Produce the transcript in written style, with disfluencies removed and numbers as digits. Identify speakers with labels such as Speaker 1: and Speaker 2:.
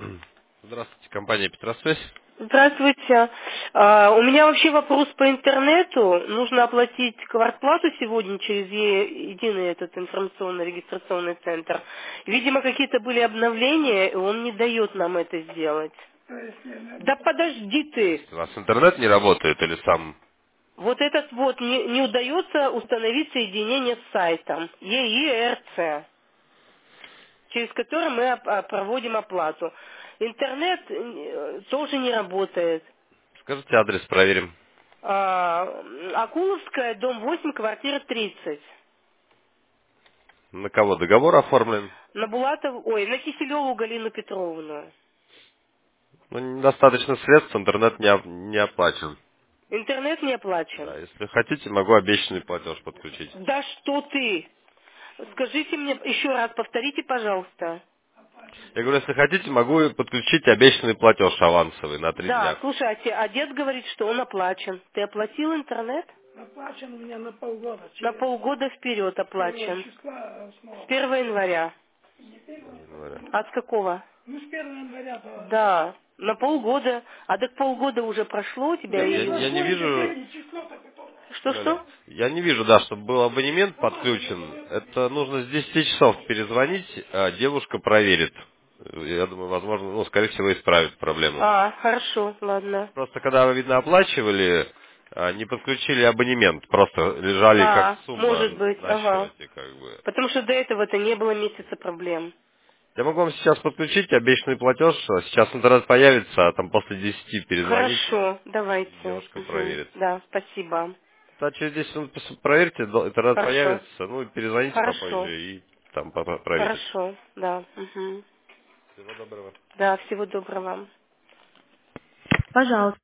Speaker 1: Здравствуйте, компания Петросвязь.
Speaker 2: Здравствуйте. У меня вообще вопрос по интернету. Нужно оплатить квартплату сегодня через единый этот информационно-регистрационный центр. Видимо, какие-то были обновления, и он не дает нам это сделать. Да подожди ты.
Speaker 1: У вас интернет не работает или сам?
Speaker 2: Вот этот вот не удается установить соединение с сайтом ЕИРЦ, через который мы проводим оплату. Интернет тоже не работает.
Speaker 1: Скажите адрес, проверим.
Speaker 2: Акуловская, дом 8, квартира 30.
Speaker 1: На кого договор оформлен?
Speaker 2: На Булатов, на Киселеву Галину Петровну.
Speaker 1: Ну, недостаточно средств, интернет не оплачен.
Speaker 2: Интернет не оплачен.
Speaker 1: Да, если хотите, могу обещанный платеж подключить.
Speaker 2: Да что ты? Скажите мне еще раз, повторите, пожалуйста.
Speaker 1: Я говорю, если хотите, могу подключить обещанный платеж авансовый на 3
Speaker 2: Да,
Speaker 1: дня.
Speaker 2: слушай, а дед говорит, что он оплачен. Ты оплатил интернет?
Speaker 3: Оплачен у меня на полгода.
Speaker 2: На полгода вперед
Speaker 3: С первого
Speaker 2: оплачен.
Speaker 3: числа
Speaker 2: С
Speaker 3: снова.
Speaker 2: 1 января.
Speaker 3: Не первого,
Speaker 1: Января.
Speaker 2: А с какого?
Speaker 3: ну с 1 января, да.
Speaker 2: Да, на полгода. А так полгода уже прошло у тебя
Speaker 1: Нет,
Speaker 3: Не
Speaker 1: я
Speaker 2: и...
Speaker 1: не
Speaker 3: прошло еще
Speaker 1: вижу.
Speaker 3: день, число-то которое.
Speaker 2: Что-что?
Speaker 1: Я не вижу, да, чтобы был абонемент подключен. Это нужно с 10 часов перезвонить, а девушка проверит. Я думаю, возможно, скорее всего, исправит проблему.
Speaker 2: Хорошо, ладно.
Speaker 1: Просто когда вы, видно, оплачивали, не подключили абонемент, просто лежали как сумма
Speaker 2: Может быть,
Speaker 1: на
Speaker 2: ага.
Speaker 1: счете, как бы.
Speaker 2: Потому что до этого-то не было месяца проблем.
Speaker 1: Я могу вам сейчас подключить обещанный платеж, сейчас интернет появится, а там после 10 перезвоните,
Speaker 2: Хорошо,
Speaker 1: и
Speaker 2: давайте.
Speaker 1: девушка
Speaker 2: Мгм.
Speaker 1: проверит.
Speaker 2: Да, спасибо.
Speaker 1: Да, через 10 минут проверьте, интернет
Speaker 2: Хорошо.
Speaker 1: появится, и перезвоните
Speaker 2: Хорошо.
Speaker 1: попозже, и там проверит.
Speaker 2: Хорошо, да. Мгм.
Speaker 1: Всего доброго.
Speaker 2: Да, всего доброго.
Speaker 4: Пожалуйста.